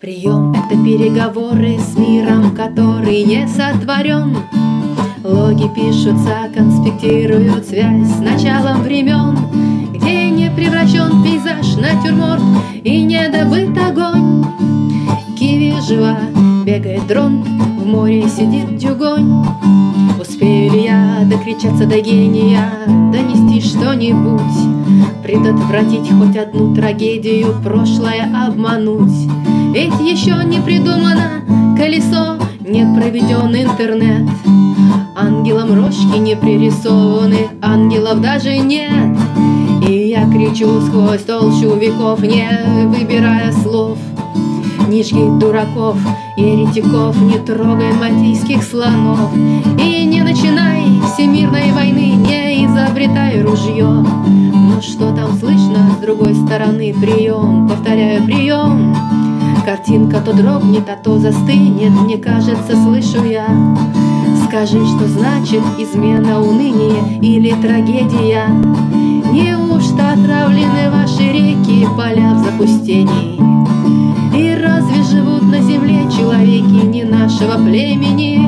Прием — это переговоры с миром, который не сотворен. Логи пишутся, конспектируют связь с началом времен, где не превращен пейзаж, натюрморт и не добыт огонь. Киви жива, бегает дрон, в море сидит дюгонь. Успею ли я докричаться до гения, донести что-нибудь, предотвратить хоть одну трагедию, прошлое обмануть? Ведь еще не придумано колесо, не проведен интернет. Ангелам рожки не пририсованы, ангелов даже нет. И я кричу сквозь толщу веков, не выбирая слов. Не жги дураков, еретиков, не трогай мальтийских слонов. И не начинай всемирной войны, не изобретай ружье. Но что там слышно с другой стороны? Прием, повторяю, прием. Картинка то дрогнет, а то застынет, мне кажется, слышу я. Скажи, что значит измена, уныние или трагедия? Неужто отравлены ваши реки, поля в запустении? И разве живут на земле человеки не нашего племени?